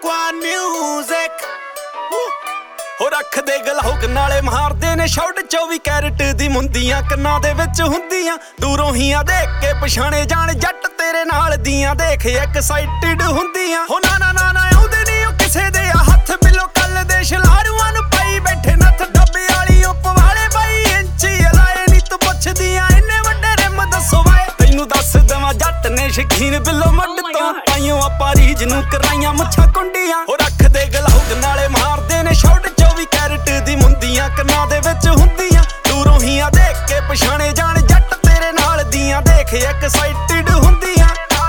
Aqua Music ਹੋ ਰੱਖਦੇ Glock ਨਾਲੇ ਮਾਰਦੇ ਨੇ ਸ਼ਾਟ 24 ਕੈਰਟ ਦੀ ਮੁੰਦੀਆਂ ਕੰਨਾਂ ਦੇ ਵਿੱਚ ਹੁੰਦੀਆਂ ਦੂਰੋਂ ਹੀ ਆ ਦੇਖ ਕੇ ਪਛਾਣੇ ਜਾਣ ਜੱਟ ਤੇਰੇ ਨਾਲ ਦੀਆਂ ਦੇਖ ਐਕਸਾਈਟਡ ਹੁੰਦੀਆਂ ਹੋ ਨਾ ਨਾ ਨਾ ਨਾ ਆਉਂਦੇ ਨਹੀਂ ਉਹ ਕਿਸੇ ਦੇ ਆ ਹੱਥ ਬਿੱਲੋ ਕੱਲ ਦੇ ਸ਼ਲਾਰੂਆਂ ਨੂੰ ਪਾਈ ਬੈਠੇ ਨੱਥ ਡੱਬੇ ਵਾਲੀ ਉੱਪ ਵਾਲੇ ਬਾਈ ਇੰਚੀ ਲਾਏ ਨੀ ਤੂੰ ਪੁੱਛਦੀਆਂ ਇੰਨੇ ਵੱਡੇ ਰਿਮ ਦੱਸੋ ਵਾਏ ਤੈਨੂੰ ਦੱਸ ਦਵਾਂ ਜੱਟ ਨੇ ਸ਼ਕੀਨ ਬਿੱਲੋ ਮੱਡ ਤੋਂ ਪਾਈਓ ਆਪਾਂ ਰੀਜ ਨੂੰ ਕਰਾਈਆਂ ਮੁੱਛਾਂ ਕੁੰਡੀਆਂ ਹੋ ਰੱਖਦੇ ਗਲੋਕ ਨਾਲੇ ਮਾਰਦੇ ਨੇ ਸ਼ਾਟ 24 ਕੈਰਟ ਦੀ ਮੁੰਦੀਆਂ ਕੰਨਾਂ ਦੇ ਵਿੱਚ ਹੁੰਦੀਆਂ ਦੂਰੋਂ ਹੀ ਆ ਦੇਖ ਕੇ ਪਛਾਣੇ ਜਾਣ ਜੱਟ ਤੇਰੇ ਨਾਲ ਦੀਆਂ ਦੇਖ ਐਕਸਾਈਟਡ ਹੁੰਦੀਆਂ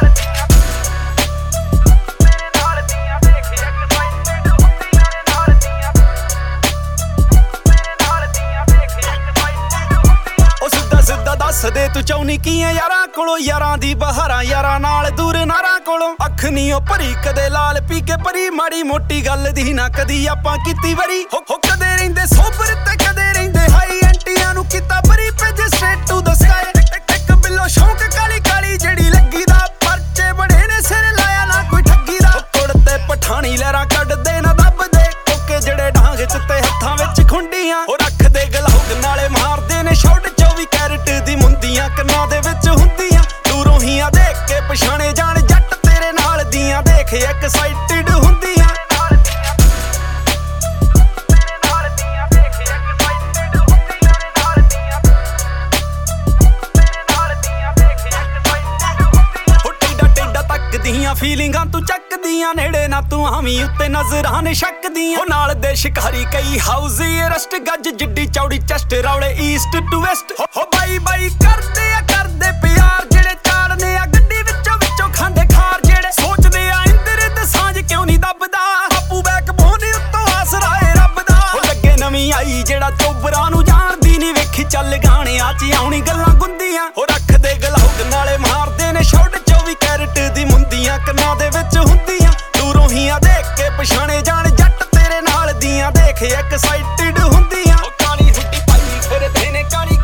ਦੱਸਦੇ ਤੂੰ ਚਾਹੁੰਨੀ ਕੀ ਐ ਯਾਰਾਂ ਕੋਲੋਂ ਯਾਰਾਂ ਦੀ ਬਹਾਰਾਂ ਯਾਰਾਂ ਨਾਲ ਦੂਰ ਨਾਰਾਂ ਕੋਲੋਂ ਅੱਖ ਨੀ ਉਹ ਭਰੀ ਕਦੇ ਲਾਲ ਪੀ ਕੇ ਭਰੀ ਮਾੜੀ ਮੋਟੀ ਗੱਲ ਦੀ ਨਾ ਕਦੀ ਆਪਾਂ ਕੀਤੀ ਵਰੀ ਹੋ ਕਦੇ ਰਹਿੰਦੇ ਸੋਬਰ ਤੇ ਕਦੇ ਰਹਿੰਦੇ ਹਾਈ ਐਂਟੀਆਂ ਨੂੰ ਕੀਤਾ ਭਰੀ ਭੇਜ ਸਟ੍ਰੇਟ ਟੂ ਦ ਸਕਾਈ ਇੱਕ ਬਿੱਲੋ ਸ਼ੌਂਕ ਕਾਲੀ ਕਾਲੀ ਜਿਹੜੀ ਲੱਗੀ ਦਾ ਪਰਚੇ ਬੜੇ ਨੇ ਸਿਰ ਲਾਇਆ ਨਾ ਕੋਈ ਠੱਗੀ ਦਾ ਕੁੜਤੇ ਪਠਾਣੀ ਲਹਿਰਾਂ ਕੱਢਦੇ ਨਾ ਦੱਬਦੇ ਕੋਕੇ ਜਿਹੜੇ ਡਾਂਗ ਚ ਤੇ ਹੱਥਾਂ ਵਿੱਚ ਖੁੰਡੀਆਂ ਉਹ ਰੱਖਦੇ ਗਲੋਕ ਨਾਲੇ ਮਾਰਦੇ ਨੇ ਸ਼ਾਟ 24 ਕੈਰਟ ਦੀ ਮੁੰਦੀਆਂ ਕੰਨਾਂ ਦੇ ਵਿੱਚ ਹੁੰਦੀਆਂ ਦੂਰੋਂ ਹੀ ਆ ਦੇਖ ਕੇ ਪਛਾਣੇ ਜਾਣ ਜੱਟ ਤੇਰੇ ਨਾਲ ਦੀਆਂ ਦੇਖ ਐਕਸਾਈਟਡ ਹੁੰਦੀਆਂ ਫੀਲਿੰਗਾਂ ਤੂੰ ਚੱਕਦੀਆਂ ਨੇੜੇ ਨਾ ਤੂੰ ਆਵੀਂ ਉੱਤੇ ਨਜ਼ਰਾਂ ਨੇ ਸ਼ੱਕਦੀਆਂ ਉਹ ਨਾਲ ਦੇ ਸ਼ਿਕਾਰੀ ਕਈ ਹਾਊਜ਼ੀ ਅਰੈਸਟ ਗੱਜ ਜਿੱਡੀ ਚੌੜੀ ਚੈਸਟ ਰੌਲੇ ਈਸਟ ਟੂ ਵੈਸਟ ਹੋ ਬਾਈ ਬਾਈ ਕਰਦੇ ਪਿਆਰ ਜਿਹੜੇ ਚਾੜਨੇ ਆ ਗੱਡੀ ਵਿੱਚੋਂ ਖਾਂਦੇ ਖਾਰ ਜਿਹੜੇ ਸੋਚਦੇ ਆ ਇੰਦਰ ਤੇ ਸਾਂਝ ਕਿਉਂ ਨਹੀਂ ਦੱਬਦਾ ਆਪੂ ਬੈਕ ਬੋਨੀ ਉੱਤੋਂ ਆਸਰਾ ਏ ਰੱਬ ਦਾ ਉਹ ਲੱਗੇ ਨਵੀਂ ਆਈ ਜਿਹੜਾ ਚੋਬਰਾਂ ਨੂੰ ਜਾਣਦੀ ਨਹੀਂ ਵੇਖੀ ਚੱਲ ਗਾਣਿਆਂ 'ਚ ਆਉਣੀ ਗੱਲਾਂ ਗੁੰਦੀਆਂ ਉਹ ਰੱਖਦੇ ਗਲੋਕ ਨਾਲੇ ਮਾਰਦੇ ਨੇ ਸ਼ਾਟ 24 ਕੈਰਟ ਦੀ ਮੁੰਦੀਆਂ ਕੰਨਾਂ ਦੇ ਵਿੱਚ ਹੁੰਦੀਆਂ ਦੂਰੋਂ ਹੀ ਆ ਦੇਖ ਕੇ ਪਛਾਣੇ ਜਾਣ ਜੱਟ ਤੇਰੇ ਨਾਲ ਦੀਆਂ ਦੇਖ ਐਕਸਾਈਟਡ ਹੁੰਦੀਆਂ ਉਹ ਕਾਲੀ ਹੁੱਡੀ ਪਾਈ ਫਿਰਦੇ ਨੇ ਕਾਲੀ